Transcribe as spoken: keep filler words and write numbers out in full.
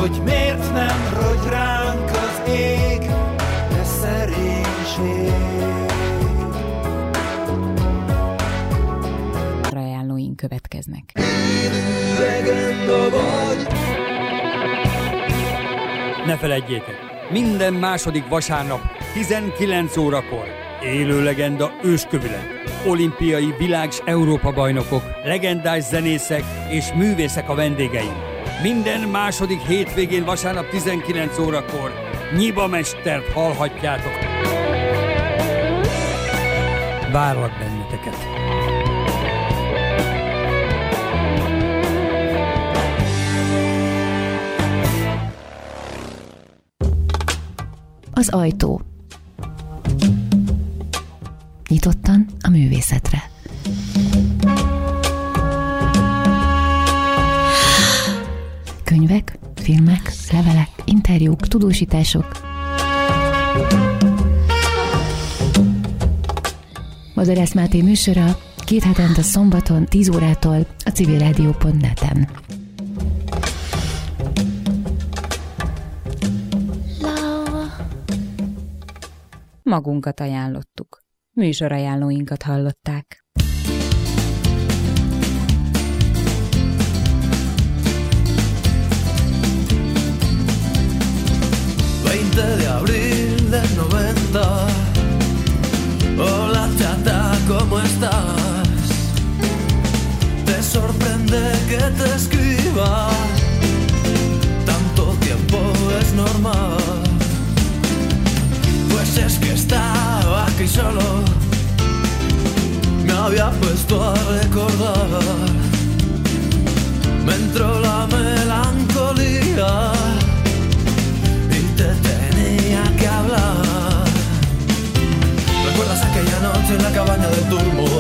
hogy miért nem rogy ránk az ég, de szerénység. Ajánlóink következnek. Élő legenda vagy. Ne feledjétek, minden második vasárnap tizenkilenc órakor élő legenda őskövület. Olimpiai, világ- és Európa-bajnokok, legendás zenészek és művészek a vendégeim. Minden második hétvégén vasárnap tizenkilenc órakor Nyiba mestert hallhatjátok. Várlak benneteket! Az ajtó. Nyitottan a művészetre. Könyvek, filmek, levelek, interjúk, tudósítások. Madarász Máté műsora két hetente szombaton tíz órától a civilrádió pont net-en. Magunkat ajánlottuk. Műsorajánlóinkat hallották. veinte de abril del noventa. Hola chata, ¿cómo estás? Te sorprende que te escriba. Tanto tiempo es normal. Pues es que estaba aquí solo, me había puesto a recordar. Me entró la melancolía y te tenía que hablar. ¿Recuerdas aquella noche en la cabaña del Turmo?